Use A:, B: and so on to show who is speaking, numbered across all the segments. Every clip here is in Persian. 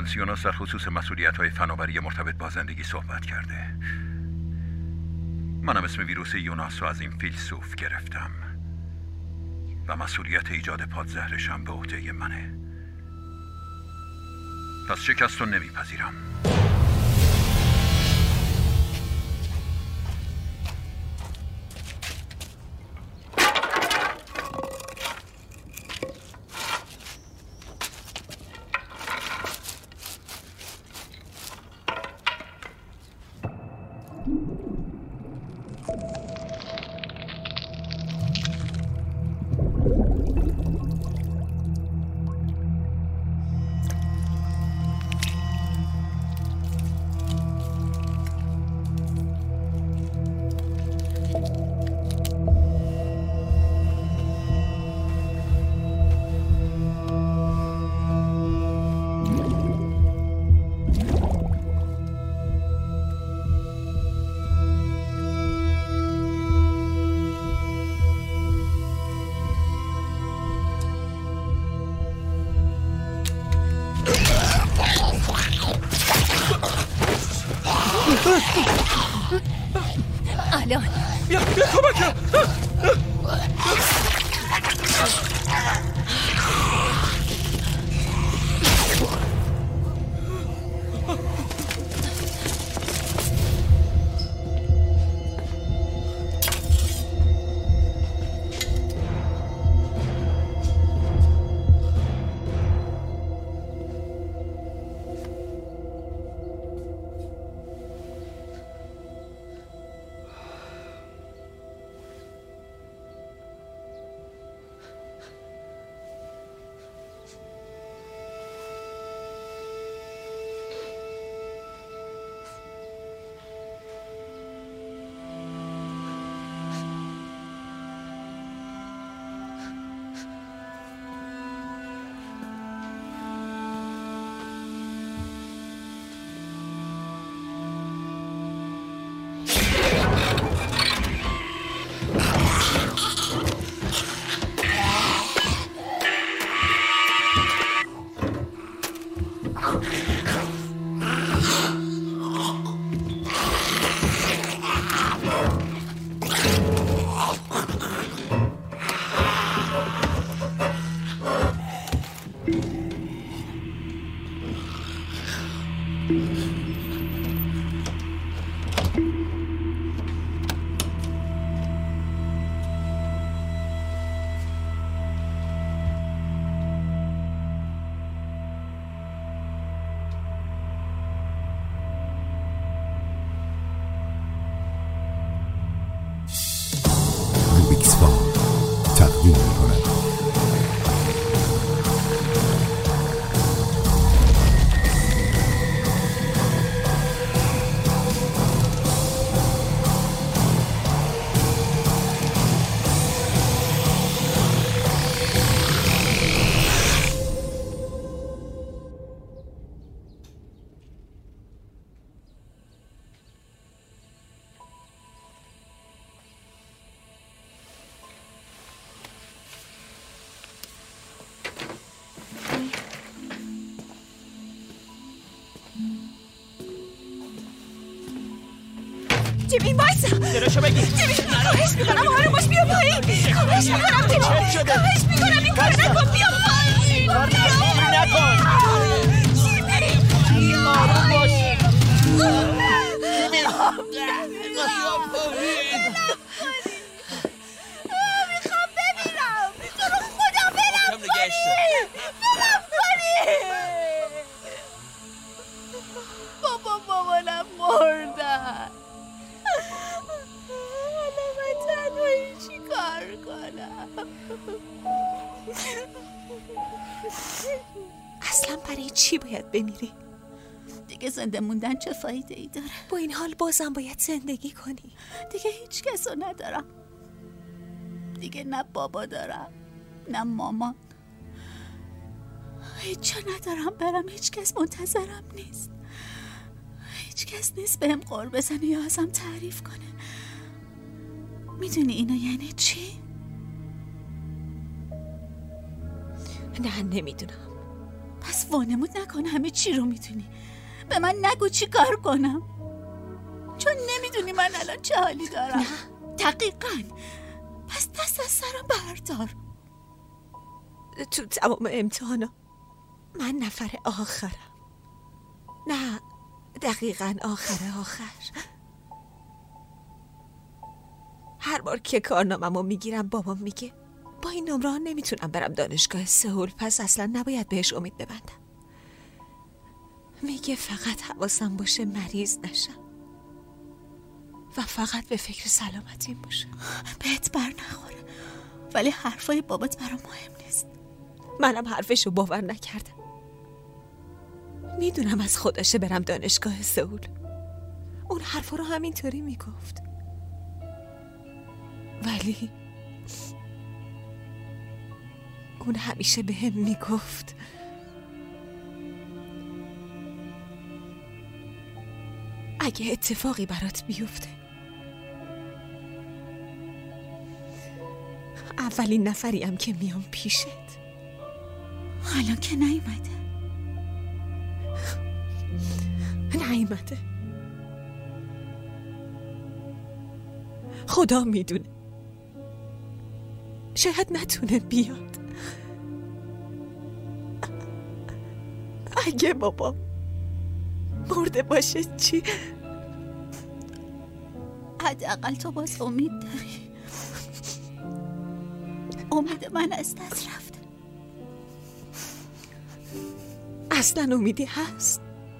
A: پانسیوناس در خصوص مسئولیت‌های فناوری مرتبط با زندگی صحبت کرده. منم اسم ویروس یوناس رو از این فیلسوف گرفتم و مسئولیت ایجاد پادزهرش هم به عهده منه. پس شکست رو نمیپذیرم.
B: الان
C: بیا کمک.
B: جیمی وایسا.
C: درشو بگی.
B: جیمی خواهش میکنم آروم باش، بیا پایین. خواهش میکنم جیمی. خواهش میکنم این کار نکن، بیا پایین.
C: نکن.
B: جیمی
C: آروم باش.
B: میخوام ببینم. تو رو خدا برم پایین. برم پایین. بابا مامانم مردن. حالا من تنهایی چی کار کنم؟
D: اصلا برای چی باید بمیری؟
B: دیگه زنده موندن چه فایده ای داره؟
D: با این حال بازم باید زندگی کنی.
B: دیگه هیچ کس رو ندارم. دیگه نه بابا دارم نه مامان. هیچ جا ندارم برم. هیچ کس منتظرم نیست. هیچ کس نیست بهم قور بزنه یا ازم تعریف کنه. میدونی اینا یعنی چی؟
D: نه نمیدونم.
B: پس وانمود نکن همه چی رو میدونی. به من نگو چی کار کنم، چون نمیدونی من الان چه حالی دارم.
D: نه.
B: دقیقاً. پس دست از سرم بردار.
D: تو تمام امتحانا من نفر آخرم. نه، دقیقاً آخر. هر بار که کارنامه‌مو میگیرم بابام میگه با این نمره ها نمیتونم برم دانشگاه سئول، پس اصلا نباید بهش امید ببندم. میگه فقط حواسم باشه مریض نشم و فقط به فکر سلامتیم باشه.
B: بهت بر نخوره، ولی حرفای بابات برام مهم نیست.
D: منم حرفشو باور نکردم. میدونم از خودشه برم دانشگاه سئول. اون حرفا رو همینطوری میگفت، ولی اون همیشه به هم میگفت اگه اتفاقی برات بیفته اولین نفریم که میام پیشت.
B: حالا که نیومده.
D: خدا میدونه، شاید نتونه بیاد. اگه بابا مرده باشه چی؟
B: حداقل تو باز امید داری. امید من از دست رفته.
D: اصلا امیدی هست؟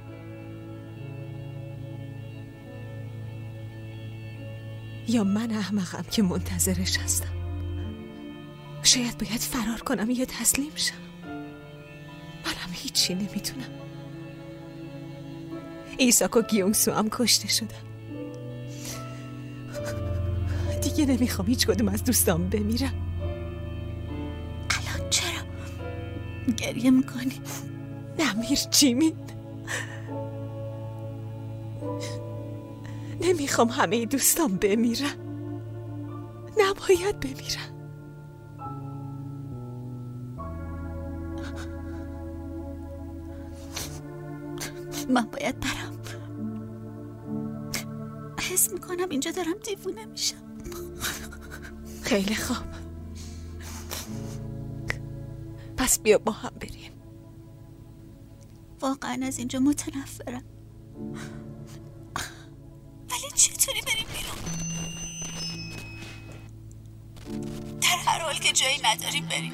D: یا من احمقم که منتظرش هستم؟ شاید باید فرار کنم یا تسلیم شم. منم هیچی نمیتونم. ایساک و گیونگسو هم کشته شدن. دیگه نمیخوام هیچ کدوم از دوستام بمیرم.
B: الان چرا گریه میکنی؟
D: نمیر جیمین، نمیخوام همه دوستام بمیرن. نباید بمیرن.
B: من باید برم. حس میکنم اینجا دارم دیوونه میشم.
D: خیلی خوب، پس بیا با هم بریم.
B: واقعا از اینجا متنفرم، ولی چطوری بریم بیرون؟ در هر حال که جایی نداریم بریم.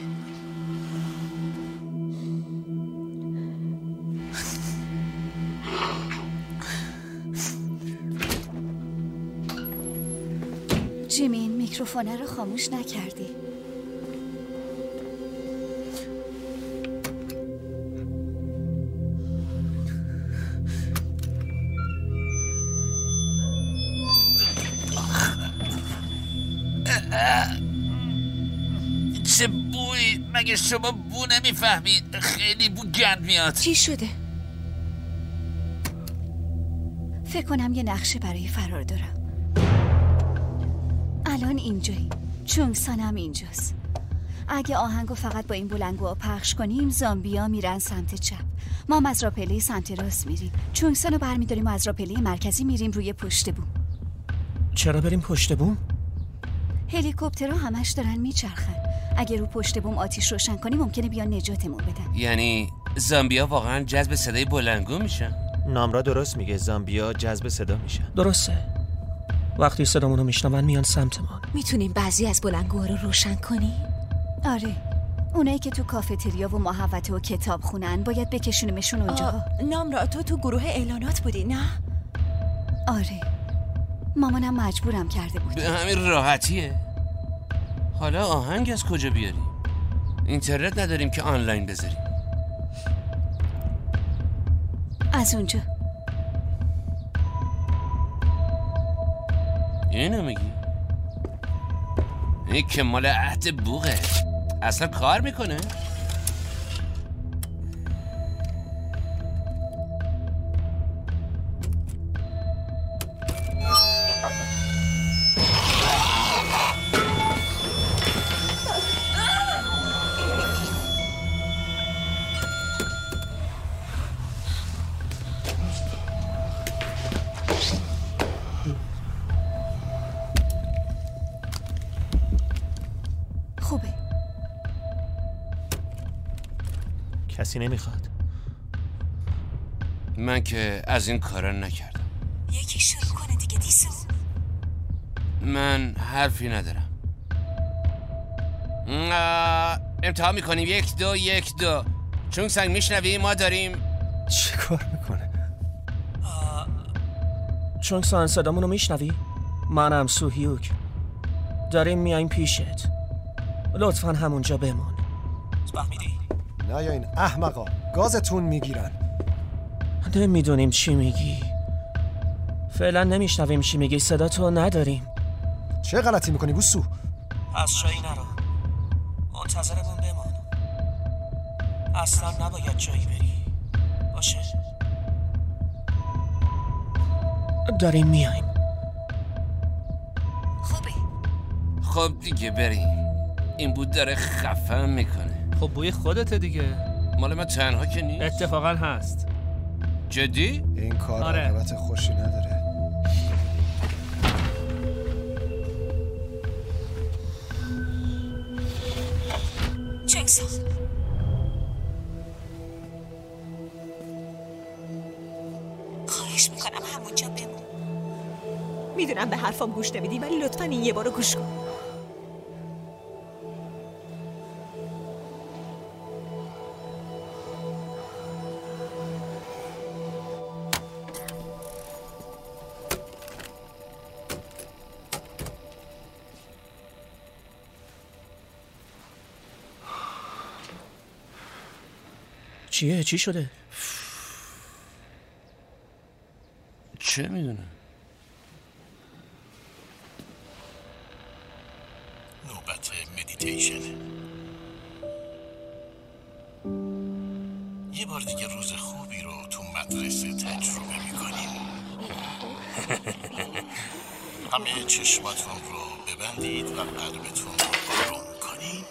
B: جیمین، میکروفون رو خاموش نکردی.
C: چه بوی؟ مگه شما بو نمیفهمید؟ خیلی بو گند میاد.
D: چی شده؟
B: فکر کنم یه نقشه برای فرار دارم. الان اینجایی. چونگسان هم اینجاست. اگه آهنگو فقط با این بلنگوها پخش کنیم زامبیا میرن سمت چپ، ما از راپله سمت راست میریم. چونگسانو برمیداریم و از راپله مرکزی میریم روی پشت بوم.
E: چرا بریم پشت بوم؟
B: هلیکوپترها همش دارن میچرخن. اگه رو پشت بوم آتیش روشن کنیم ممکنه بیان نجاتمون بدن.
C: یعنی زامبیا واقعا جذب صدای بلندگو میشن؟
E: نامرا درست میگه، زامبیا جذب صدا میشن.
F: درسته. وقتی صدامونو میشنون میان سمتمان.
D: میتونیم بعضی از بلندگوها رو روشن کنیم؟
B: آره، اونایی که تو کافتریا و محوطه و کتاب خونن باید بکشونیمشون اونجا.
D: نامرا تو گروه اعلانات بودی نه؟
B: آره، مامانم مجبورم کرده بود.
C: به همین راحتیه؟ حالا آهنگ از کجا بیاریم؟ اینترنت نداریم که آنلاین بذاریم.
B: از اونجا.
C: اینو میگی؟ این که مال عهد بوغه. اصلا کار میکنه؟
E: کسی نمیخواد.
C: من که از این کارا نکردم.
B: یکی شروع کنه دیگه دیسو.
C: من حرفی ندارم. امتحان میکنیم. 1 2 1 2. چون سنگ میشنوی ما داریم.
E: چه کار میکنه؟ چون سان صدامونو میشنوی؟ منم سوهیوک. داریم میایم پیشت. لطفاً همونجا بمون. فهمیدی؟
G: نه یا این احمقا گازتون میگیرن.
E: نمیدونیم چی میگی. فعلا نمیشنویم چی میگی. صدا تو نداریم.
G: چه غلطی میکنی بوسو؟
F: از جایی نرو. منتظرمون بمان. اصلا نباید جایی بری. باشه؟
E: داریم میایم.
B: خوبه.
C: خب دیگه بریم. این بود داره خفه میکنه.
F: خب بوی خودته دیگه.
C: مال من تنها که نیست.
F: اتفاقا هست.
C: جدی؟
G: این کار
F: آره.
G: عاقبت خوشی نداره.
B: چنگسان خواهش میکنم همونجا بمون.
D: میدونم به حرفام گوش نمیدی ولی لطفاً این یه بارو گوش کن.
E: چیه؟ چی شده؟
C: چه میدونم.
H: نوبت مدیتیشن. یه بار دیگه روز خوبی رو تو مدرسه تجربه میکنیم. همه چشماتون رو ببندید و قلبتون رو آروم کنید.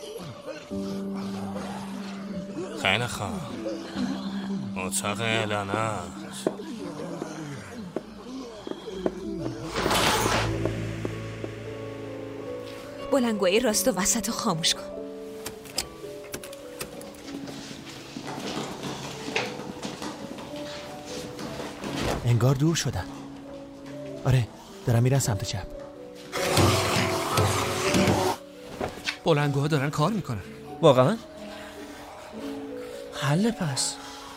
F: خیلی خوب. اتاق اعلانات.
D: بلندگوی راست و وسط رو خاموش کن.
E: انگار دور شدن. آره دارم میرن سمت چپ.
F: بلندگوها دارن کار میکنن.
E: واقعا؟ حل پس.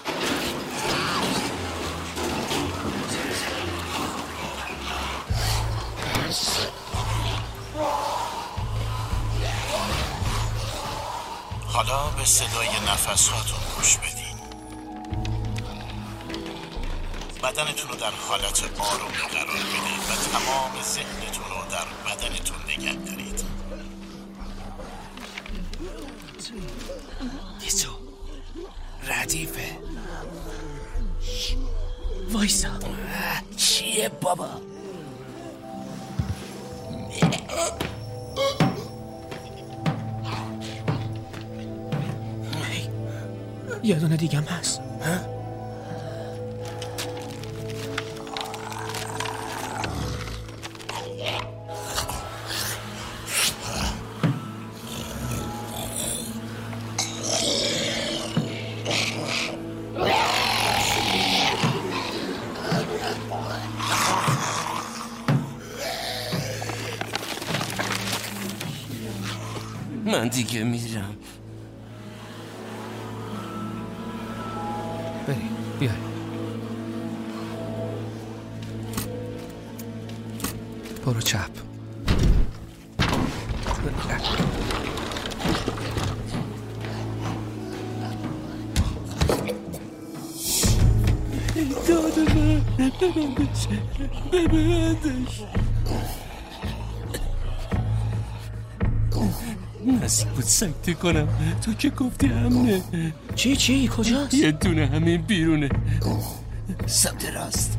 H: حالا به صدای نفساتون گوش بدین. بدنتون رو در حالت آروم قرار بدید و تمام ذهنتون رو در بدنتون نگه دارید.
C: دیسو ردیفه.
E: وایسا.
C: چیه بابا؟
E: یه دونه دیگم هست.
C: من دیگه میرم.
F: بریم بیای. برو چپ.
C: ببندش. نزدیک بود سکته کنم. تو که گفتی امنه.
E: چی کجاست؟
C: یه دونه همین بیرونه. سمت راست.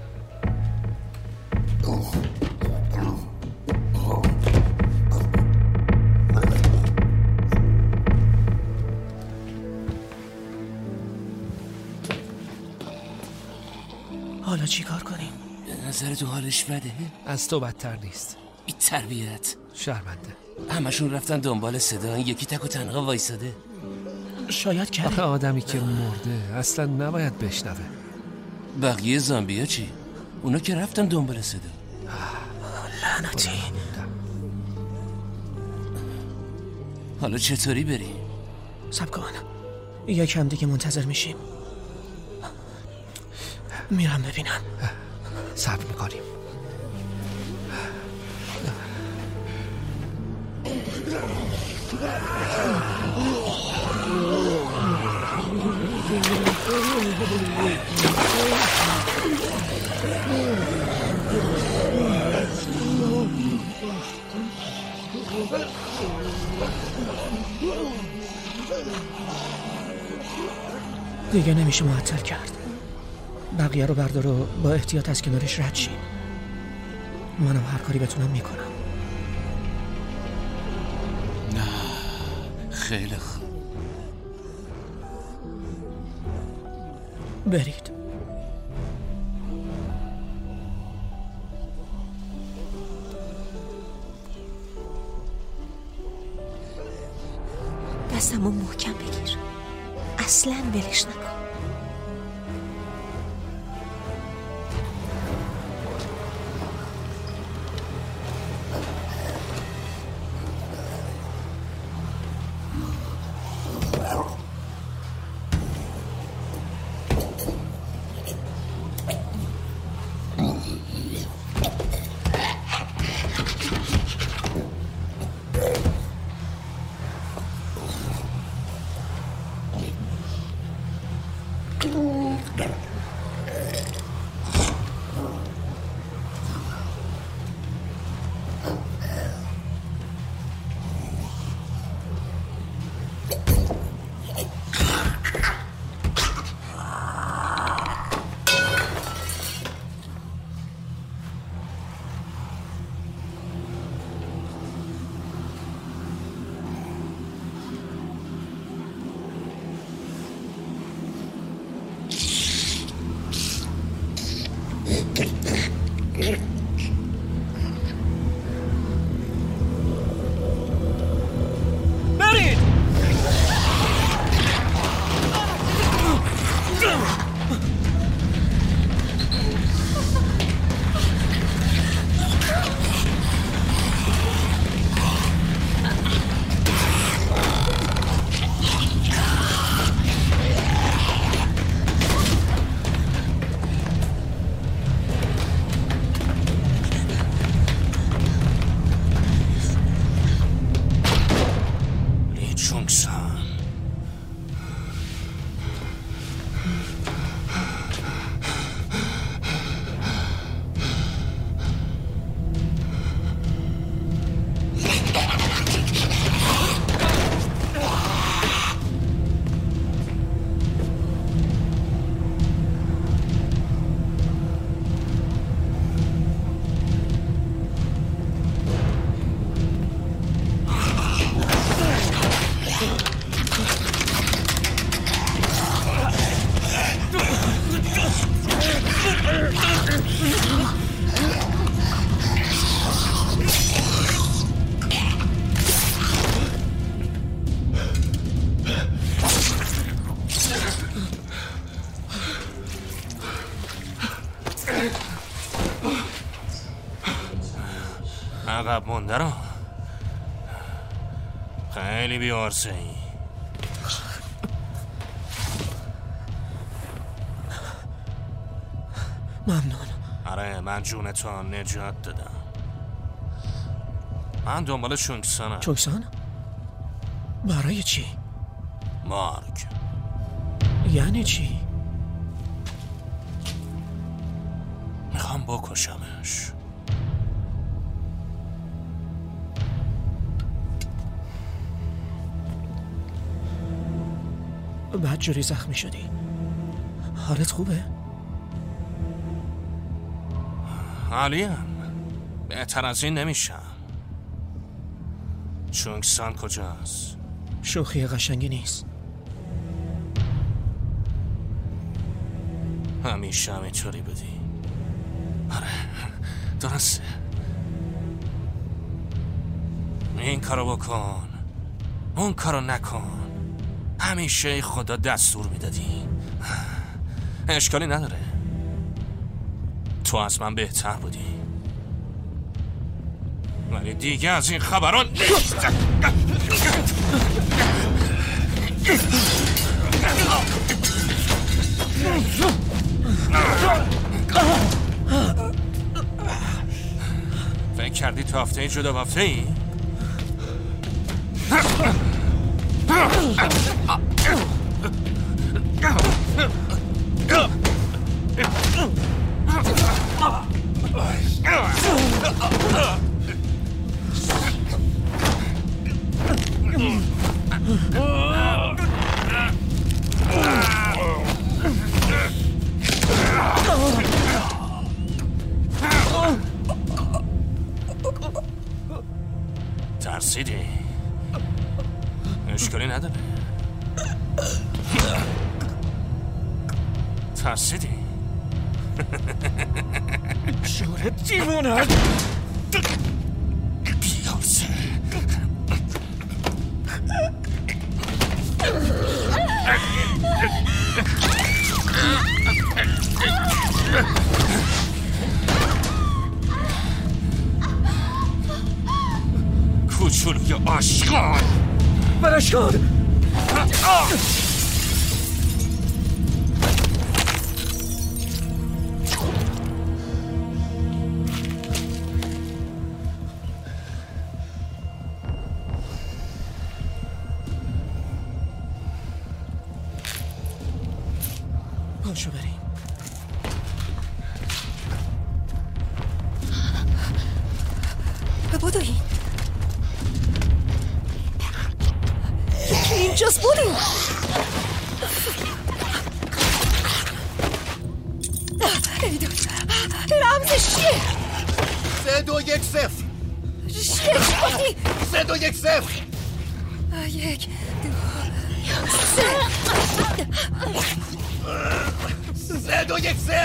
E: حالا چی کار کنیم؟
C: به نظر تو حالش بده؟
F: از تو بدتر نیست.
C: بی تربیت.
F: شرمنده.
C: همشون رفتن دنبال صدا. این یکی تک و تنها وایساده.
E: شاید کری.
I: آخه آدمی که مرده اصلا نباید بشنوه.
C: بقیه زامبیا چی؟ اونا که رفتن دنبال صدا.
E: لعنتی.
C: حالا چطوری بریم؟
E: صبر کن، یکم دیگه منتظر میشیم. میرم ببینم.
I: صبر میکنیم.
E: دیگه نمیشه معطل کرد. بقیه رو بردار و با احتیاط از کنارش رد شیم. منم هر کاری بتونم میکنم.
C: نه خیلی خوب.
E: برید.
D: دستمو محکم بگیر، اصلا ولش نکن.
C: عقب مونده رو خیلی بیارسه ای.
E: ممنون.
C: آره من جون تو نجات دادم. من دنبال چونکسانم.
E: چونکسان؟ برای چی؟
C: مارک.
E: یعنی چی؟
C: میخوام بکشمش.
E: بعد جوری زخمی شدی. حالت خوبه؟
C: عالیم. بهتر از این نمیشم. چونکسان کجاست؟
E: شوخی قشنگی نیست.
C: همیشه همینطوری بودی. آره درسته. این کارو بکن، اون کارو نکن. همیشه خدا دستور میدادی. اشکالی نداره، تو از من بهتر بودی، ولی دیگه از این خبران نیست. فکر کردی تو هفته جدا هفته ای؟ ترسیدی؟ اشکالی نداره. ترسیدی؟
E: شوره دیوونه.
C: بیارسه کوچولوی آشغال.
E: برشکار پاشو بریم.
D: بدوین یکی اینجاست. بودیم رمزش چیه؟
H: 3 2 1 0.
D: چیه چی گفتی؟
H: 3 2 1 0.
D: 1
H: 3 2 1 0.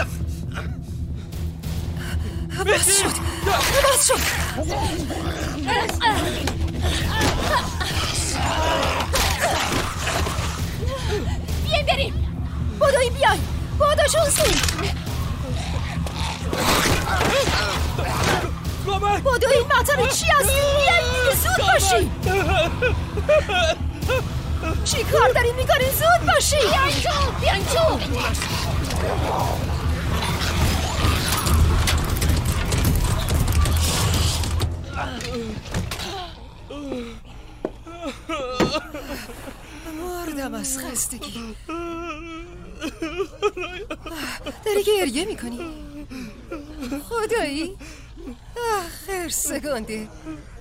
D: بس شد بس شد. بیاین بریم. بدوین بیاین. باداشونسی. بدوین مطمئن چی هستی؟ بیاین دیگه زود باشی. چی کار دارین میکنین؟ زود باشی. بیاین تو. مردم از خستگی. داری گریه میکنی؟ خدایی؟ آخر سگنده.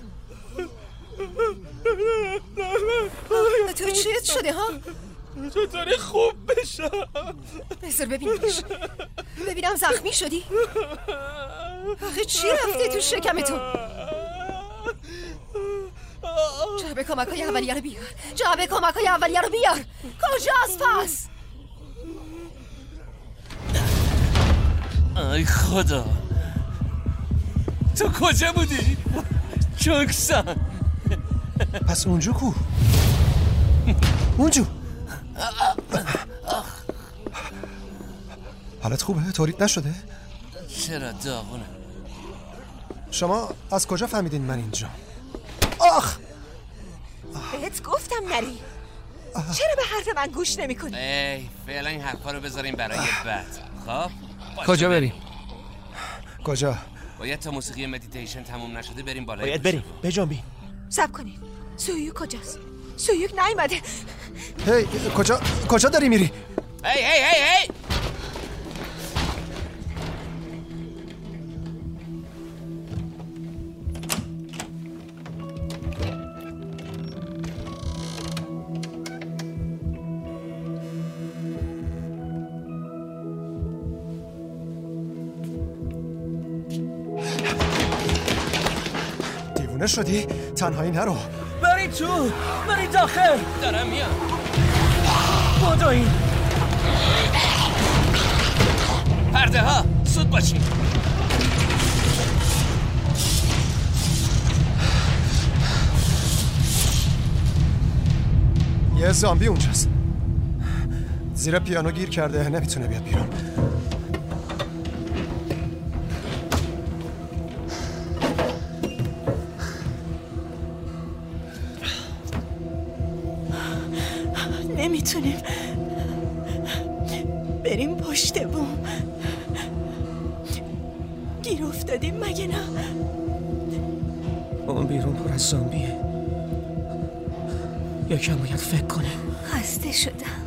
D: تو چیت شده ها؟
E: چطوری خوب بشم؟
D: بذار ببینیمش. ببینم زخمی شدی؟ آخه چی رفته تو شکم تو؟ جعبه کمک‌های اولیه رو بیار. جعبه کمک‌های اولیه رو بیار. کجاست پس؟
C: ای خدا، تو کجا بودی؟ چونکسان.
G: پس اونجو کو؟ اونجو. حالت خوبه؟ تولید نشده؟
C: چرا داغونه؟
G: شما از کجا فهمیدین من اینجا؟ آخ!
D: بهت گفتم نری. چرا به حرف من گوش نمی کنی؟
C: ای فعلا این حرفا رو بذاریم برای بعد. خب
I: کجا بریم؟
G: کجا؟
C: باید تا موسیقی مدیتیشن تموم نشده بریم بالای.
E: باید بریم بجنبیم.
D: صبر کنین. سویوک کجاست؟ سویوک نیومده.
G: هی کجا داری میری؟
C: هی
G: دیوونه شدی؟ تنهایی نرو.
E: برید تو، برید داخل.
C: دارم میام.
E: بدوین.
C: پرده ها زود باشین.
G: یه زامبی اونجاست. زیر پیانو گیر کرده، نمیتونه بیاد بیرون.
D: نمیتونیم بریم پشت بوم. گیر افتادیم مگه نه؟
E: اون بیرون پر از زامبیه. یکم باید فکر کنیم.
B: خسته شدم.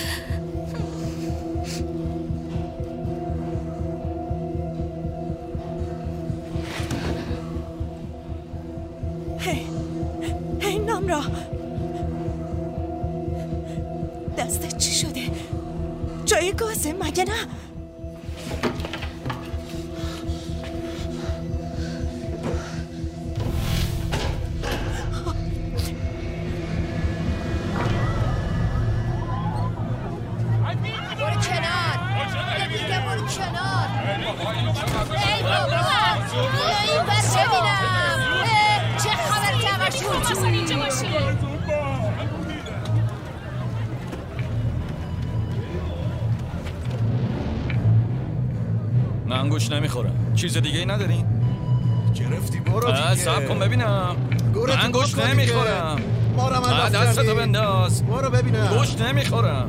D: هی نامرا، دستت چی شده؟ جای گازه مگه نه؟
J: من گوش نمیخورم. چیز دیگه ای ندارین؟
K: گرفتی برو دیگه.
J: صبر کن ببینم. من گوش نمیخورم. دستتو بنداز.
K: برو ببینم.
J: گوش نمیخورم.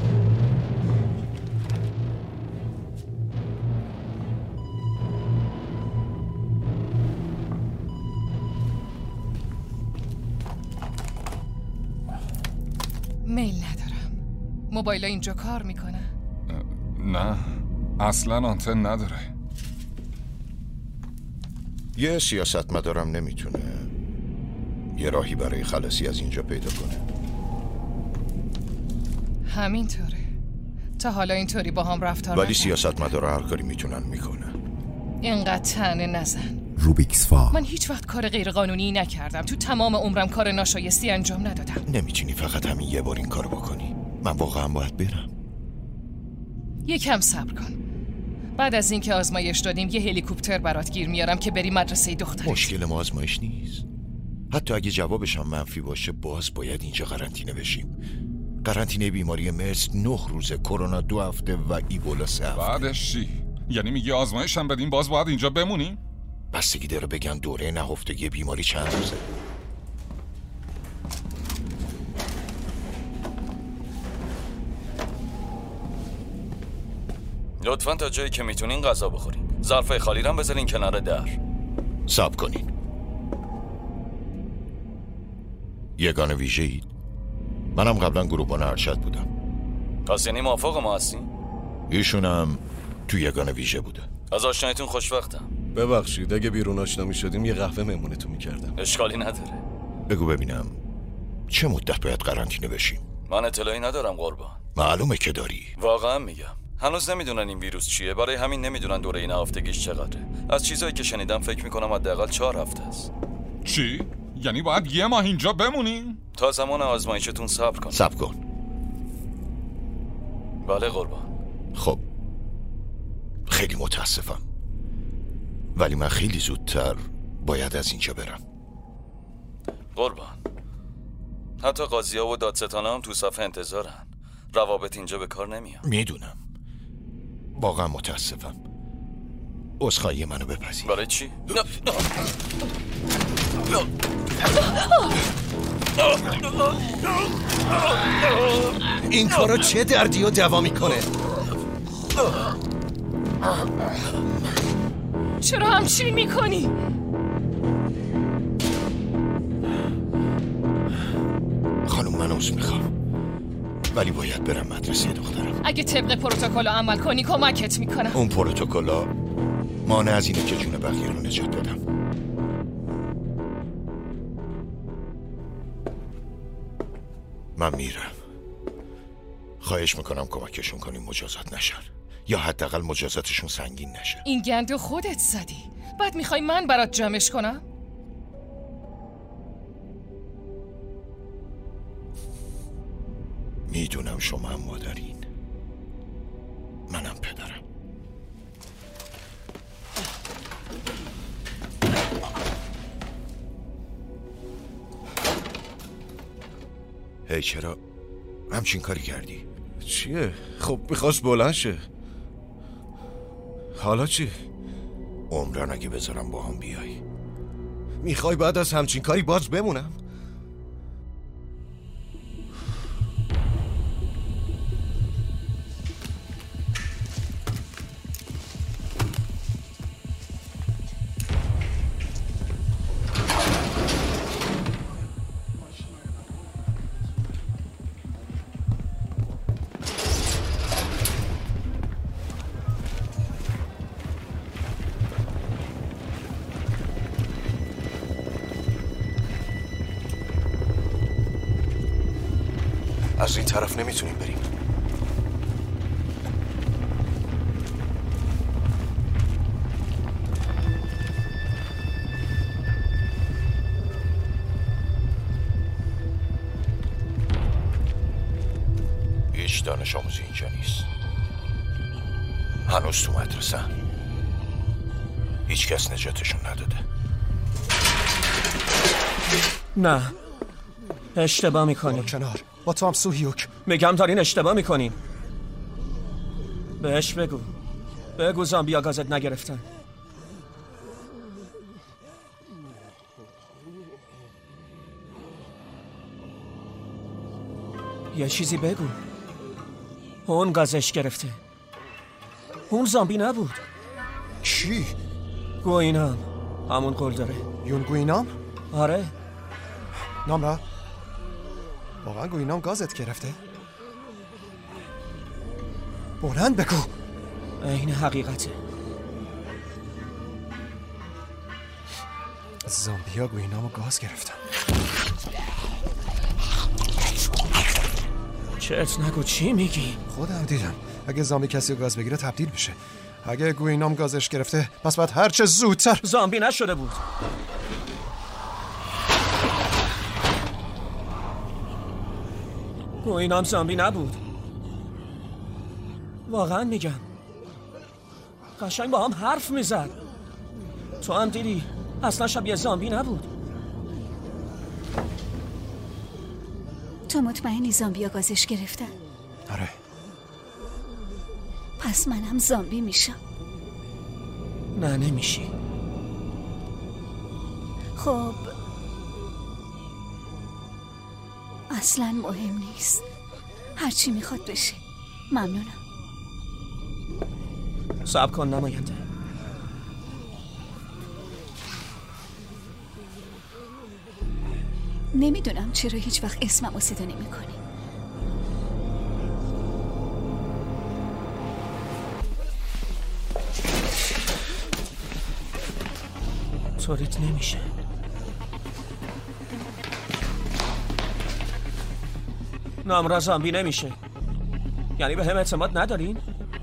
L: میل ندارم. موبایل اینجا کار میکنه؟
M: نه، اصلا آنتن نداره.
H: یه سیاستمدارم نمیتونه یه راهی برای خلاصی از اینجا پیدا کنه.
L: همینطوره. تا حالا اینطوری با هم رفتار
H: ولی سیاستمدارا هر کاری میتونن میکنن.
L: اینقدر طعنه نزن.
N: روبیکس فا.
L: من هیچ وقت کار غیر قانونی نکردم. تو تمام عمرم کار ناشایستی انجام ندادم.
H: نمیتونی فقط همین یه بار این کارو بکنی. من واقعا باید برم.
L: یکم صبر کن. بعد از اینکه آزمایش دادیم یه هلیکوپتر برات گیر میارم که بری مدرسه دخترت.
H: مشکل ما آزمایش نیست. حتی اگه جوابش هم منفی باشه باز باید اینجا قرنطینه بشیم. قرنطینه بیماری مرس 9 روزه، کرونا 2 هفته و ایبولا 3 هفته.
M: بعدش چی؟ یعنی میگی آزمایش هم بدیم باز باید اینجا بمونیم؟
H: بستگی داره بگن دوره نهفتگی بیماری چند روزه.
J: لطفاً تا جایی که میتونین غذا بخورین. ظرف خالی رو هم بذارین کنار در.
H: صبر کنین. یگان ویژه‌اید؟ منم قبلا گروهبان ارشد بودم.
J: پس یعنی موافق ما هستین؟
H: ایشونم تو یگان ویژه بوده.
J: از آشنایتون خوشوقتم.
K: ببخشید اگه بیرون آشنا می‌شدیم یه قهوه مهمونتون می‌کردم.
J: اشکالی نداره.
H: بگو ببینم چه مدت باید قرنطینه بشیم؟
J: من اطلاعی ندارم قربان.
H: معلومه که داری.
J: واقعا میگم. هنوز نمیدونن این ویروس چیه، برای همین نمیدونن دوره این هفتگیش چقدره. از چیزایی که شنیدم فکر میکنم حداقل 4 هفته است.
M: چی؟ یعنی باید یه ماه اینجا بمونیم؟
J: تا زمان آزمایشتون صبر کن.
H: صبر کن.
J: بله قربان.
H: خب خیلی متاسفم، ولی من خیلی زودتر باید از اینجا برم.
J: قربان، حتی قاضی‌ها و دادستانا هم تو صف انتظارن. روابط اینجا به کار نمیاد.
H: میدونم، واقعا متاسفم. عذرخواهی منو بپذیر.
J: برای چی؟
K: این کارا چه دردی رو دوا میکنه؟
L: چرا همچین میکنی؟
H: خانم من عذر میخوام، ولی باید برم مدرسه دخترم.
L: اگه طبق پروتکل عمل کنی کمکت میکنم.
H: اون پروتکل مانع از اینه که جون بقیه رو نجات بدم. من میرم. خواهش میکنم کمکشون کنیم مجازات نشن، یا حداقل مجازاتشون سنگین نشه.
L: این گندو خودت زدی، بعد میخوای من برات جمعش کنم؟
H: میدونم شما هم مادرین، منم پدرم. هی چرا همچین کاری کردی؟
K: چیه؟ خب میخواست بلند شه. حالا چی؟
H: عمران اگه بذارم با هم بیای.
K: میخوای بعد از همچین کاری باز بمونم؟
G: از این طرف نمیتونیم بریم.
H: هیچ دانش آموزی اینجا نیست. هنوز تو مدرسه. هیچ کس نجاتشون نداده.
E: نه، اشتباه میکنی.
G: کنار با تو هم سوهیوک.
E: میگم دارین اشتباه میکنین. بهش بگو زامبیا گازت نگرفتن. یه چیزی بگو. اون گازش گرفته. اون زامبی نبود.
G: چی؟
E: گوینام. همون قول داره.
G: یون گوینام؟
E: آره.
G: نامرا واقعا گوینام گازت گرفته؟ بلند بگو.
E: این حقیقته.
G: زامبیا گوینامو گاز گرفتن.
E: چت نگو، چی میگی؟
G: خودم دیدم. اگه زامبی کسی رو گاز بگیره تبدیل میشه. اگه گوینام گازش گرفته پس باید هرچه زودتر.
E: زامبی نشده بود. گوینام زامبی نبود. واقعا میگم. قشنگ با هم حرف میزد. تو هم دیدی اصلا شبیه زامبی نبود.
B: تو مطمئنی زامبیا گازش گرفتن؟
G: آره.
B: پس منم زامبی میشم.
E: نه نمیشی.
B: خب اصلا مهم نیست. هرچی میخواد بشه. ممنونم.
E: صبر کن نماینده.
B: نمیدونم چرا هیچ وقت اسممو صدا نمی کنی.
E: طوریت نمیشه. نامرا زامبی نمیشه. یعنی به هم اعتماد ندارین؟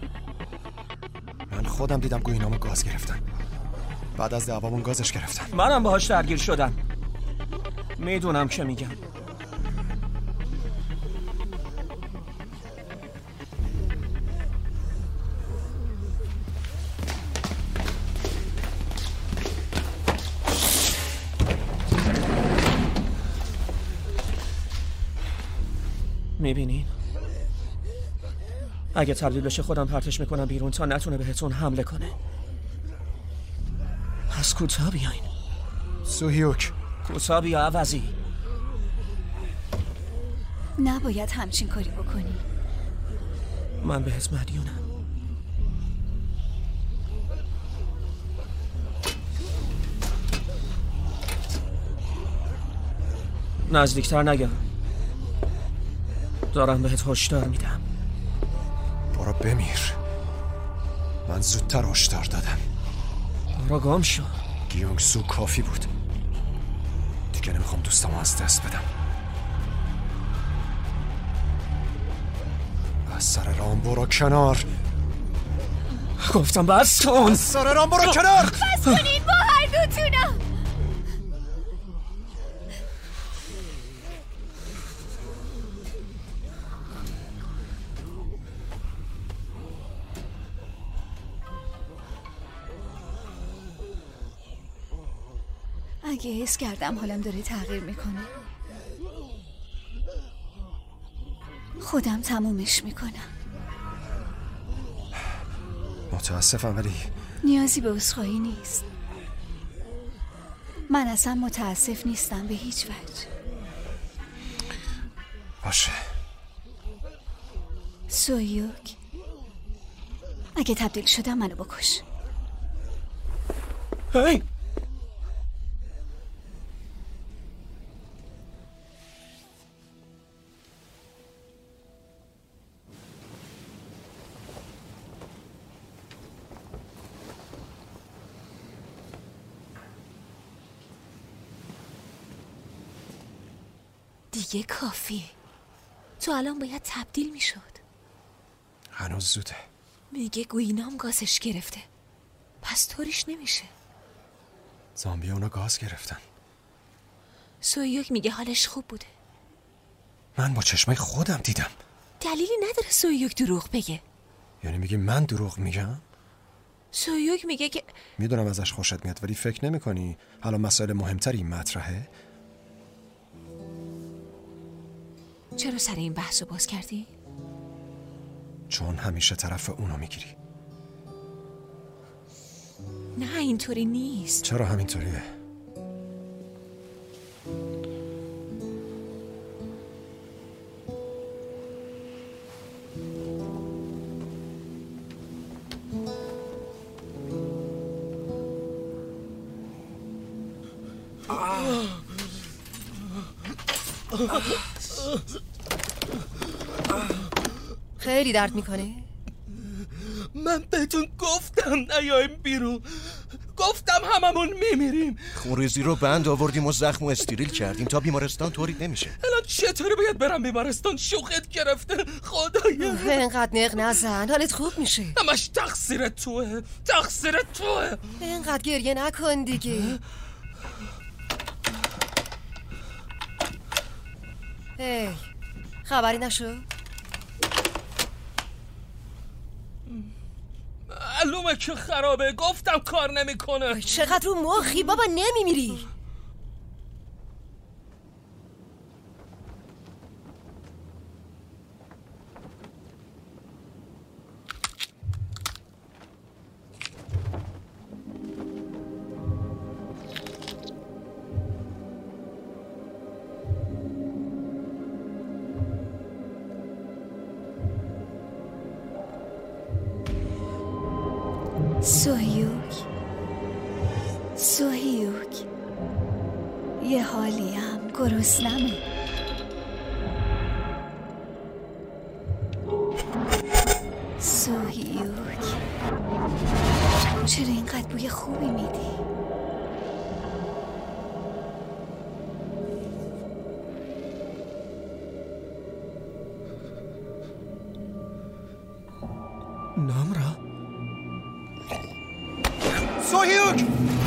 G: من خودم دیدم گوینامو گاز گرفتن. بعد از دعوامون گازش گرفتن.
E: منم باهاش درگیر شدم. میدونم که میگم. میبینین؟ اگه تبدیل بشه خودم پرتش میکنم بیرون تا نتونه بهتون حمله کنه. پس کوتا بیاین.
G: سوهیوک
E: کوتا بیا عوضی.
B: نباید همچین کاری بکنی.
E: من بهت مدیونم. نزدیکتر نگم. دارم بهت هشدار میدم.
G: برو بمیر. من زودتر هشدار دادم.
E: برو گم شو.
G: گیونگ سو کافی بود. دیگه نمیخوام دوستمو از دست بدم. از سر رام برو کنار.
E: گفتم بس کن.
G: از سر رام برو کنار.
B: بس کنین با هر دوتونم. اگه حس کردم حالم داره تغییر میکنه خودم تمومش میکنم.
G: متاسفم ولی
B: نیازی به عذرخواهی نیست. من اصلا متاسف نیستم به هیچ وجه.
G: باشه.
B: سویوک، اگه تبدیل شدم منو بکش.
E: هی!
D: دیگه کافیه. تو الان باید تبدیل میشد.
G: هنوز زوده.
D: میگه گوینام گازش گرفته، پس طوریش نمیشه.
G: زامبی اونا گاز گرفتن.
D: سویوک میگه حالش خوب بوده.
G: من با چشمای خودم دیدم.
D: دلیلی نداره سویوک دروغ بگه.
G: یعنی میگی من دروغ میگم؟
D: سویوک میگه که
G: میدونم ازش خوشت میاد ولی فکر نمی کنی حالا مسائل مهمتری مطرحه؟
D: چرا سر این بحثو باز کردی؟
G: چون همیشه طرف اونو میگیری.
D: نه اینطوری نیست.
G: چرا همینطوریه؟
N: خیلی درد میکنه؟
E: من بهتون گفتم نیایم بیرون. گفتم هممون میمیریم.
K: خونریزی رو بند آوردیم و زخم و استریل کردیم تا بیمارستان طوری نمیشه.
E: الان چطوری باید برم بیمارستان؟ شوخت گرفته خدایا.
N: اینقدر نق نزن، حالت خوب میشه.
E: همش تقصیر توه، تقصیر توه.
N: اینقدر گریه نکن دیگه. هی خبری نشو؟
E: معلومه که خرابه. گفتم کار نمیکنه.
N: چقدر رو مخی بابا، نمیمیری.
B: سوهیوک یه حالیم گرسنمه. سوهیوک چرا اینقدر بوی خوبی میدی؟
E: نام را
G: سوهیوک!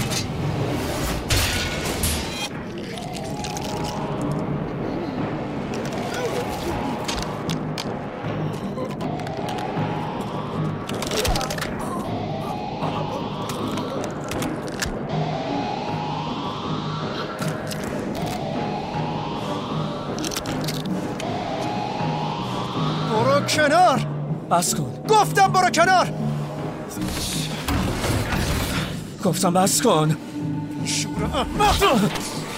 G: برو کنار!
E: بس کن.
G: گفتم برو کنار!
E: گفتم بس کن.
G: شور احمق!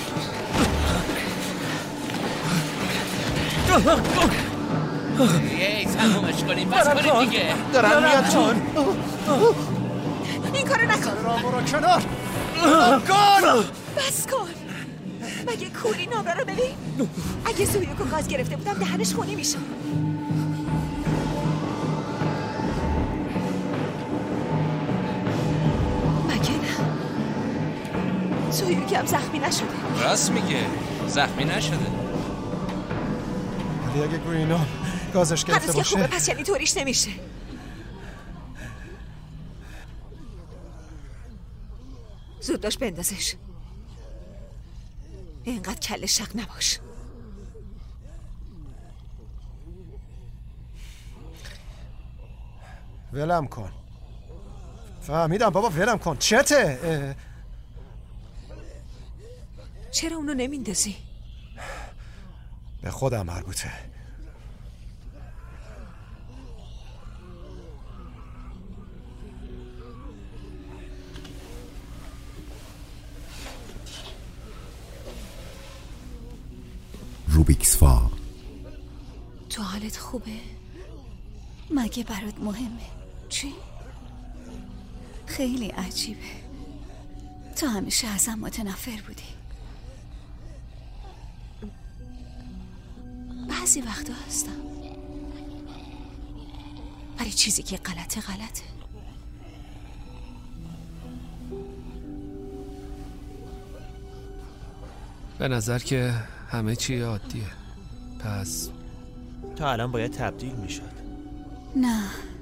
O: ای تمومش کنیم. بس کنیم دیگه.
G: دارن میاد چون.
D: این کارو نکن.
G: برو کنار! کن!
D: بس کن. مگه کوری نامرا رو ببین. اگه سویوکو گاز گرفته بودم دهنش خونی میشه. سویوک هم زخمی نشده.
C: راست میگه، زخمی نشده.
G: ولی اگه گوینام گازش گرفته
D: باشه هنوز که خوبه، پس یعنی طوریش نمیشه. زود باش بندازش. اینقدر کله شق نباش.
G: ولم کن. فهمیدم بابا، ولم کن. چته؟
D: چرا اونو نمیندازی؟
G: به خودم مربوطه.
P: روبیکسفا.
D: تو حالت خوبه؟
B: مگه برات مهمه؟
D: چی؟
B: خیلی عجیبه. تو همیشه ازم متنفر بودی.
D: بعضی وقتا هستم، ولی چیزی که غلطه.
I: به نظر که همه چی عادیه. پس
E: تا الان باید تبدیل میشد.
B: نه،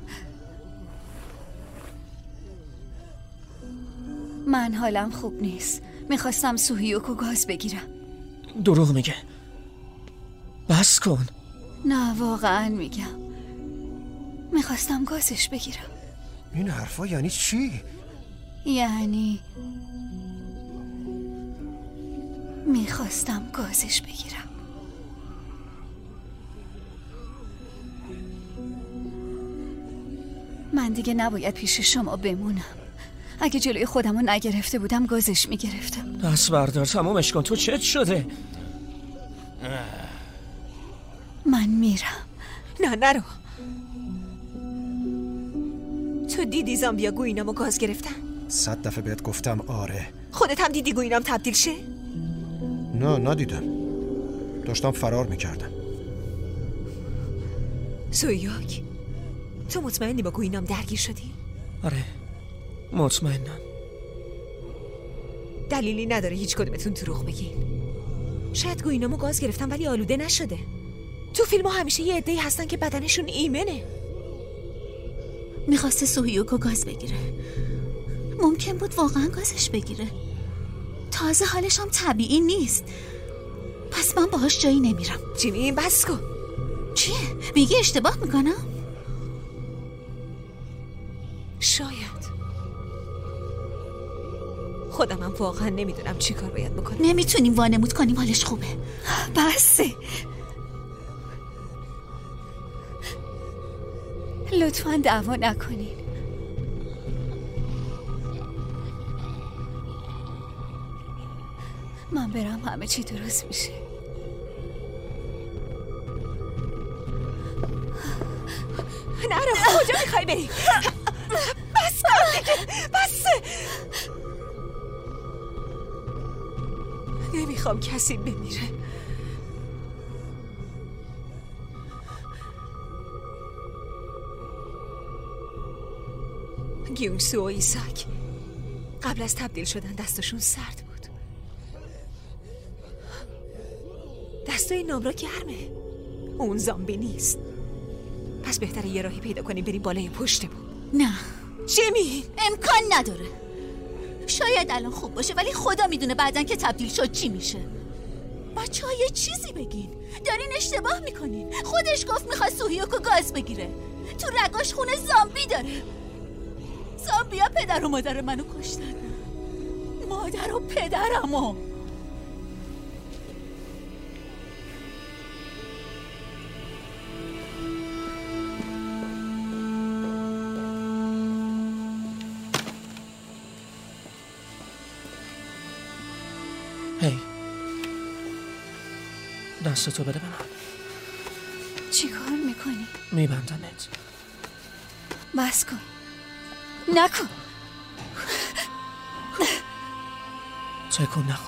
B: من حالم خوب نیست. میخواستم سوهیوکو گاز بگیرم.
E: دروغ میگه. بس کن.
B: نه واقعا میگم، میخواستم گازش بگیرم.
G: این حرفا یعنی چی؟
B: یعنی میخواستم گازش بگیرم. من دیگه نباید پیش شما بمونم. اگه جلوی خودمو نگرفته بودم گازش میگرفتم.
E: دست بردار، تمومش کن. تو چت شده؟
B: من میرم.
D: نه نرو. تو دیدی زامبیا گوینامو گاز گرفتن؟
G: 100 دفعه بهت گفتم آره.
D: خودت هم دیدی گوینام تبدیل شه؟
G: نه ندیدم، داشتم فرار میکردم.
D: سویاک، تو مطمئنی با گوینام درگیر شدی؟
E: آره مطمئنم.
D: دلیلی نداره هیچ کدومتون دروغ بگین. شاید گوینامو گاز گرفتن ولی آلوده نشده. تو فیلم ها همیشه یه عده‌ای هستن که بدنشون ایمنه.
Q: میخواسته سوهیوکو گاز بگیره. ممکن بود واقعا گازش بگیره. تازه حالش هم طبیعی نیست. پس من باهاش جایی نمیرم.
D: جیمی بس کن.
Q: چیه؟ میگی اشتباه میکنم؟
D: شاید. خودم هم واقعا نمیدونم چی کار باید بکنم.
Q: نمیتونیم وانمود کنیم حالش خوبه.
B: بسه. لطفاً دعوا نکنین. من برم همه چی درست میشه.
D: نرو. کجا میخوای بری؟ بس کن دیگه. بسه. نمیخوام کسی بمیره. گیونگسو و ایساک قبل از تبدیل شدن دستشون سرد بود. دستای نامرا گرمه. اون زامبی نیست. پس بهتره یه راهی پیدا کنیم بریم بالای پشت بود.
Q: نه
D: جیمی،
Q: امکان نداره. شاید الان خوب باشه ولی خدا میدونه بعدن که تبدیل شد چی میشه. بچه ها یه چیزی بگین. دارین اشتباه میکنین. خودش گفت میخواد سوهیوکو گاز بگیره. تو رگاش خون زامبی داره. زامبیا پدر و مادر منو کشتن. مادر و پدرمو.
E: هی دستتو بده به من.
B: چی کار میکنی؟
E: میبندمت.
B: بس کن. نکن.
E: تکون نخور.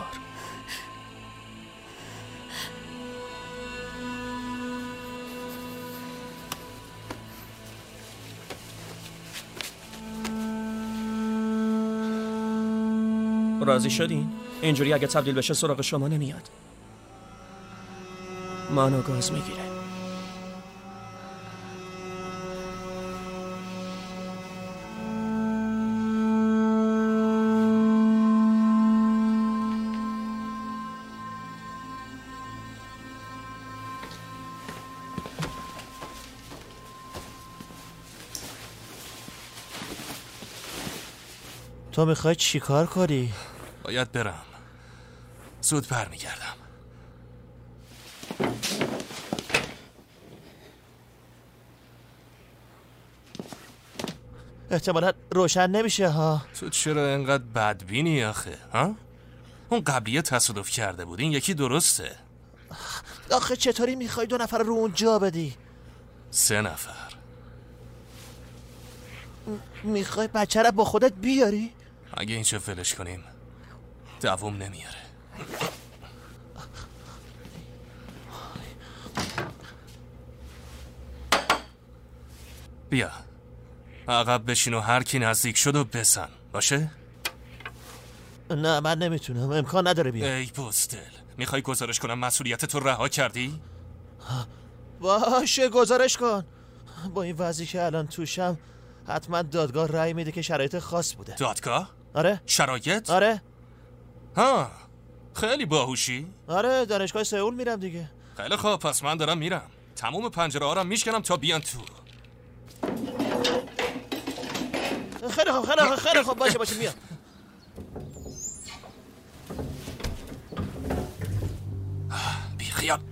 E: راضی شدین؟ اینجوری اگه تبدیل بشه سراغ شما نمیاد. منو گاز میگیره. تو میخوای چی کار کنی؟
C: باید برم. زود برمیگردم.
E: احتمالا روشن نمیشه ها.
C: تو چرا اینقدر بدبینی آخه ها؟ اون قبلیه تصادف کرده بود، این یکی درسته.
K: آخه چطوری میخوای 2 نفر رو اونجا بدی؟
C: 3 نفر.
K: میخوای بچه رو با خودت بیاری؟
C: اگه اینجا ولش کنیم دوام نمیاره. بیا عقب بشین و هر کی نزدیک شد و بزن. باشه؟
K: نه من نمیتونم، امکان نداره بیام.
C: ای بزدل، میخوای گزارش کنم مسئولیت تو رها کردی؟
K: باشه گزارش کن. با این وضعی که الان توشم حتما دادگاه رأی میده که شرایط خاص بوده.
C: دادگاه؟
K: آره.
C: شرایط؟
K: آره.
C: ها خیلی باهوشی.
K: آره دانشگاه سئول میرم دیگه.
C: خیلی خوب پس من دارم میرم. تموم پنجره ها رو میشکنم تا بیان تو.
K: خیلی خوب باشه میام.
C: بیخیال.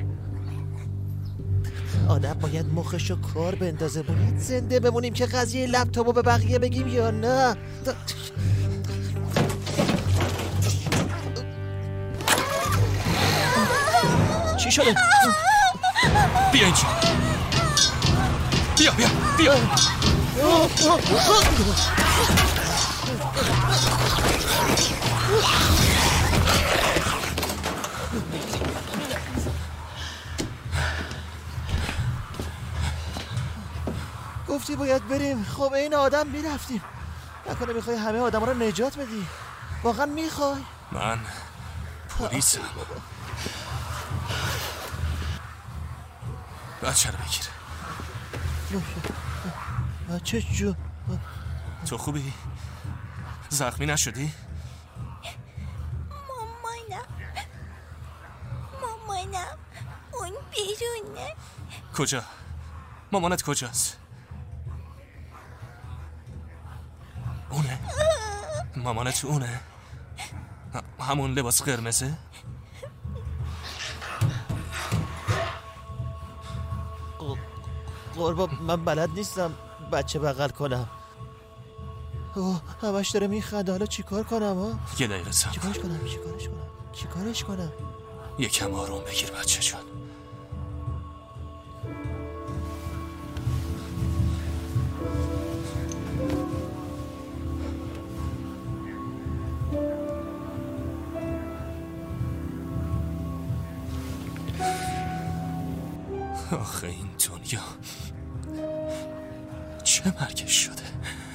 K: آدم باید مخشو کار بندازه. باید زنده بمونیم که قضیه لپتاپو به بقیه بگیم یا نه. چی شده؟
C: بیا اینجا. بیا
K: گفتی باید بریم. خب این آدم میرفتیم. نکنه میخوای همه آدم رو نجات بدی؟ واقعا میخوای؟
C: من پلیسم. بچه رو بگیر.
K: بچه جو؟
C: تو خوبی؟ زخمی نشدی؟
Q: مامانم اون بیرونه.
C: کجا؟ مامانت کجاست؟ اونه؟ مامانت اونه؟ همون لباس قرمزه؟
K: قربا من بلد نیستم بچه بغل کنم. همش داره میخنده. حالا چیکار کنم ها؟
C: یه دقیقه صبر.
K: چیکارش کنم؟
C: یکم آروم بگیر بچه جان. آخه این دنیا چه مرگش شده.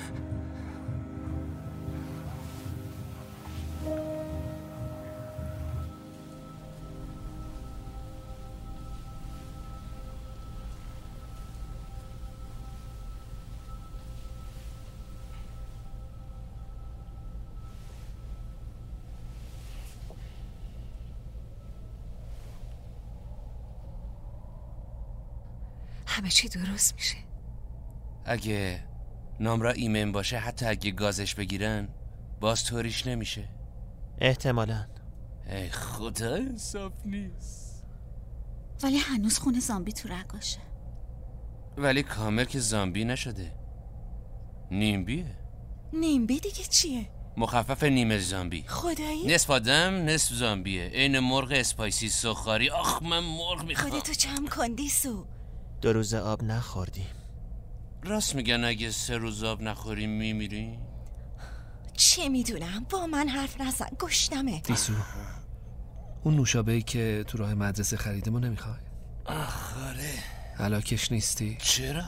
D: همه چی درست میشه.
O: اگه نامرا ایمن باشه، حتی اگه گازش بگیرن باز طوریش نمیشه.
K: احتمالاً.
O: ای خدا انصاف نیست.
Q: ولی هنوز خون زامبی تو رگاشه.
O: ولی کامل که زامبی نشده، نیمبیه.
D: نیمبی دیگه چیه؟
O: مخفف نیمه زامبی.
D: خدایی؟
O: نصف آدم نصف زامبیه. این مرغ اسپایسی سخاری. آخ من مرغ میخوام.
D: خودتو جمع کن دیسو.
K: 2 روز آب نخوردیم.
O: راست میگن اگه 3 روز آب نخوریم میمیریم؟
D: چه میدونم، با من حرف نزن، گشتمه.
I: دیسو اون نوشابه‌ای که تو راه مدرسه خریدیم و نمیخوای؟
O: آخاره
I: هلاکش نیستی؟
O: چرا؟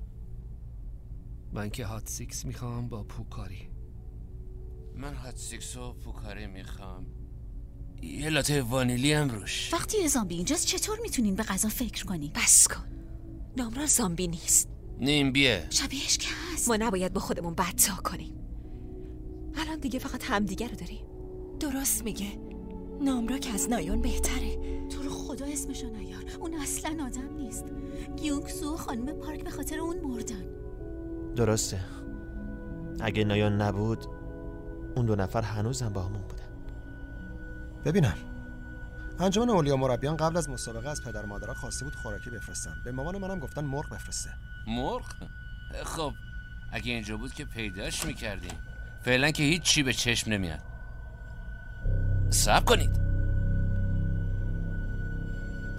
I: من که هات 6 میخوام با پوکاری.
O: من هات 6 و پوکاری میخوام. یه لاته وانیلی هم روش.
Q: وقتی یه زامبی اینجاست چطور میتونین به غذا فکر کنین؟
D: بس کن. نامرا زامبی نیست،
O: نیمبیه.
Q: شبیهش که هست.
D: ما نباید با خودمون بدتا کنیم. الان دیگه فقط همدیگه رو داریم. درست میگه. نامرا که از نایون بهتره.
Q: تو رو خدا اسمشو نیار، اون اصلا آدم نیست. گیونگسو و خانم پارک به خاطر اون مردن.
K: درسته. اگه نایون نبود اون 2 نفر هنوزم با همون بودن.
G: ببینم انجمن اولیا مربیان قبل از مسابقه از پدر مادرها خواسته بود خوراکی بفرستن. به مامان منم گفتن مرغ بفرسته.
O: مرغ؟ خب اگه اینجا بود که پیداش میکردیم. فعلا که هیچ چی به چشم نمیاد. صبر کنید.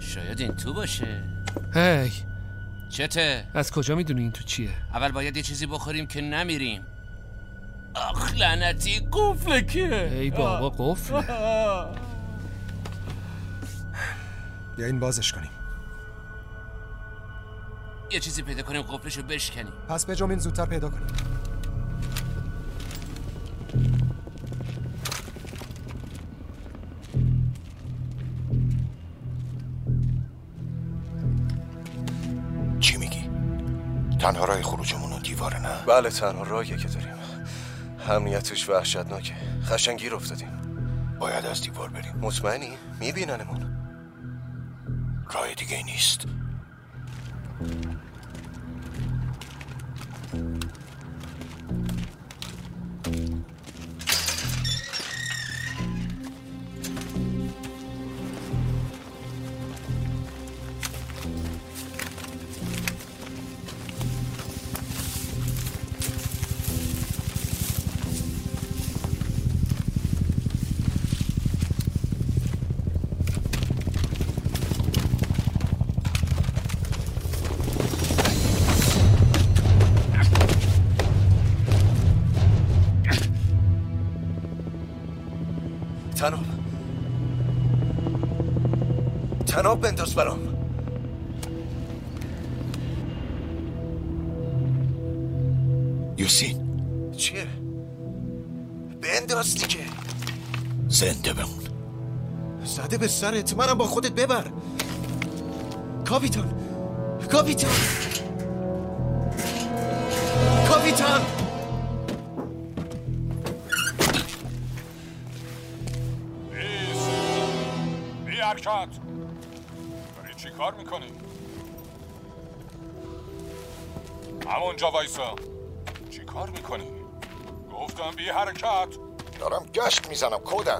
O: شاید این تو باشه.
I: هی
O: چته؟
I: از کجا میدونی این تو چیه؟
O: اول باید یه چیزی بخوریم که نمیریم. آخ لعنتی قفله که.
I: ای بابا قفله.
G: بیا این بازش کنیم.
O: یه چیزی پیدا کنیم قفلشو بشکنیم.
G: پس بجامین زودتر پیدا کنیم.
H: چی میگی؟ تنها راه خروجمون دیواره نه؟
P: بله تنها راهیه که داریم. امنیتش وحشتناکه. خشن گیر افتادیم.
H: باید از دیوار بریم.
P: مطمئنی؟ میبیننمون.
H: راه دیگه نیست.
P: تناب بنداز برام.
H: یوسین
P: چیه؟ بنداز دیگه.
H: زنده بمون.
P: زده به سرت. منم با خودت ببر. کاپیتان کاپیتان کاپیتان.
M: بی حرکت. داری چی کار میکنی؟ همونجا وایسا. چی کار میکنی؟ گفتم بی حرکت.
H: دارم گشت میزنم کودن.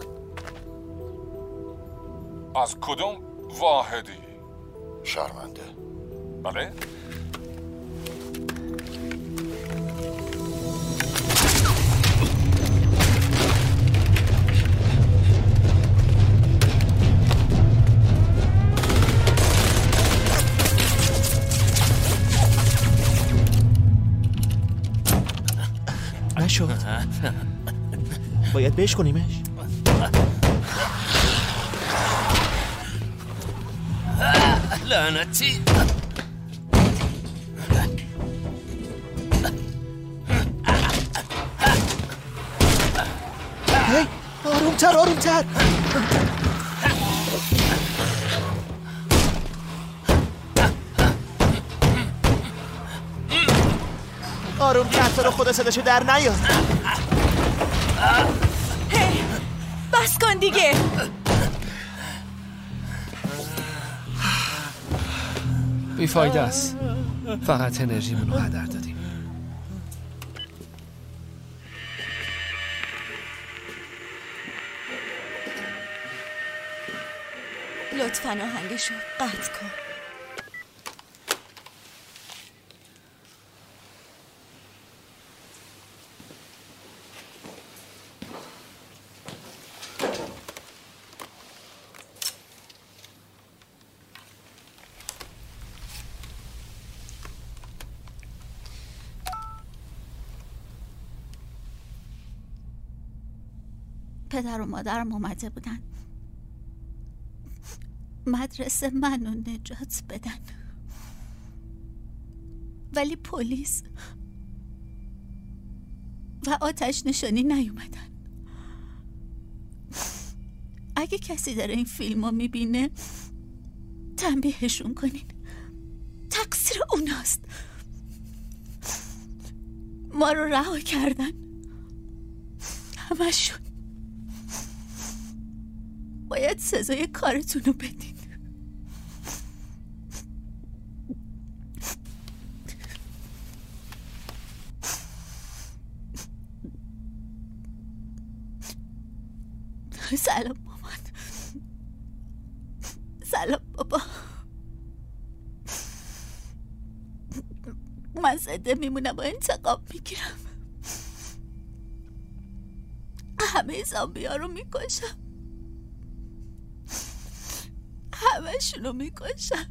M: از کدوم واحدی؟
H: شرمنده.
M: بله؟
E: نشد. باید بهش کنیمش.
O: لعنتی.
K: هی آرومتر آرومتر. آرومتر تو رو خدا صداشو در نیار.
D: هی بس کن دیگه.
I: بیفایده است. فقط انرژیمون رو هدر دادیم.
Q: لطفاً آهنگشو قطع کن. پدر و مادرم اومده بودن مدرسه منو نجات بدن، ولی پلیس و آتش نشانی نیومدن. اگه کسی داره این فیلم رو میبینه تنبیهشون کنین، تقصیر اوناست. ما رو رها کردن همشون. باید سزای کارتون رو بدین. سلام مامان. سلام بابا. من زنده میمونم و انتقام میگیرم. همه زامبی ها رو میکشم. همشونو میکشم.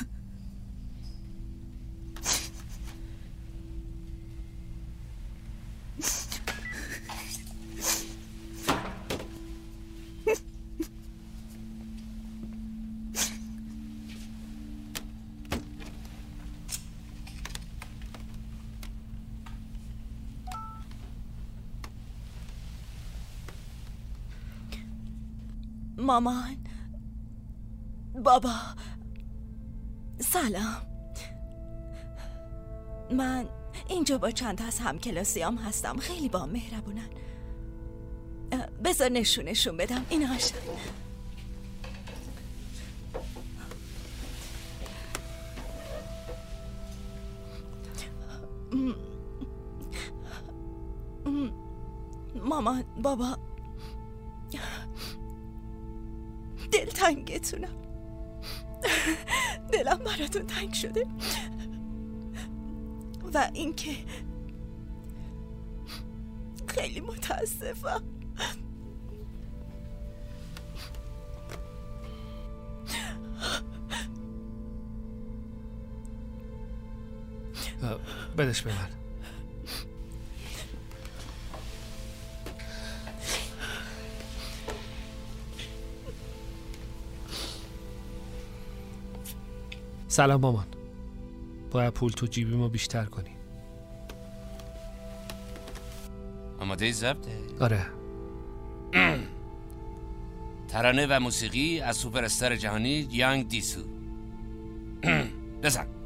Q: مامان، بابا، سلام. من اینجا با چند تا از همکلاسیام هستم، خیلی با مهربونن. بذار نشونشون بدم. این هاشم. مامان، بابا، دلتنگتونم. دلم براتون تنگ شده و اینکه خیلی متاسفم.
I: بدش به من. سلام مامان. باید پول تو جیبی ما بیشتر کنی.
O: آماده ضبطه؟
I: آره.
O: ترانه و موسیقی از سوپر استار جهانی یانگ دیسو. بزن.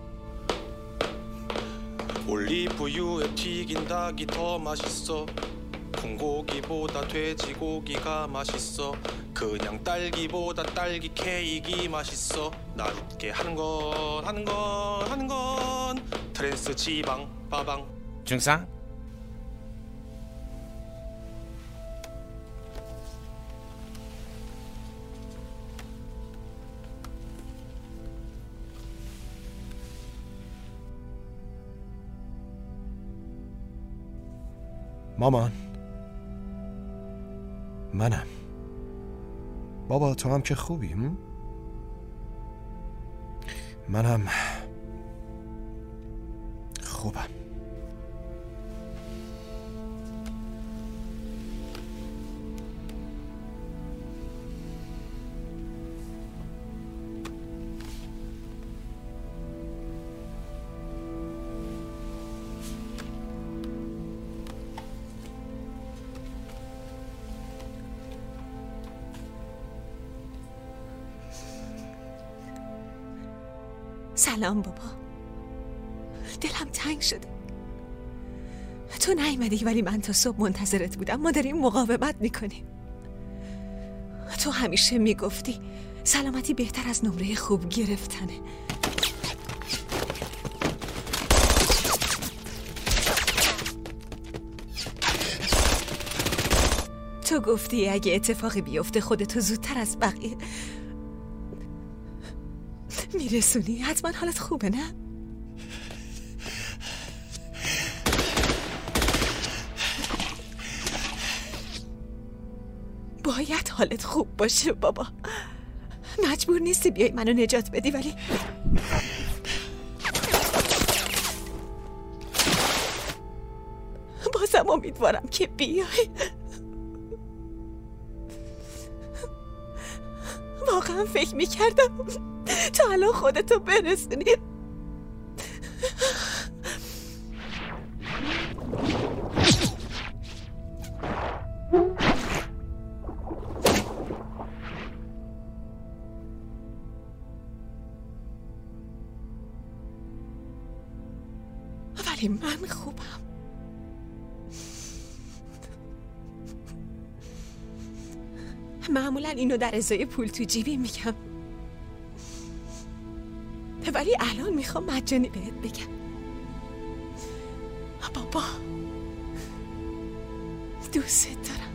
R: 올리브유에 튀긴 닭이 더 맛있어. 콩고기보다 돼지고기가 맛있어. 그냥 딸기보다 딸기 케이크가 맛있어. 나답게 하는 건 트랜스 지방 빠방.
O: 중상.
G: مامان، منم. بابا تو هم که خوبی؟ منم خوبم.
D: سلام بابا. دلم تنگ شده. تو نیومدی ولی من تا صبح منتظرت بودم. ما داریم مقاومت میکنیم. تو همیشه میگفتی سلامتی بهتر از نمره خوب گرفتنه. تو گفتی اگه اتفاقی بیفته خودتو زودتر از بقیه میرسونی. حتما حالت خوبه نه؟ باید حالت خوب باشه بابا. مجبور نیستی بیای منو نجات بدی ولی بازم امیدوارم که بیای. واقعا فکر میکردم تا الان خودتو برسونی. ولی من خوبم. معمولا اینو در ازای پول تو جیبی میگم ولی الان میخوام مجانی بهت بگم. بابا دوست دارم.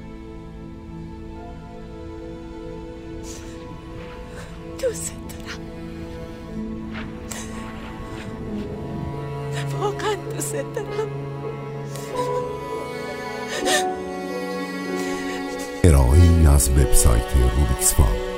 D: دوست دارم. واقعا دوست دارم.
S: ارائه‌ای از وبسایت روبیکس فان.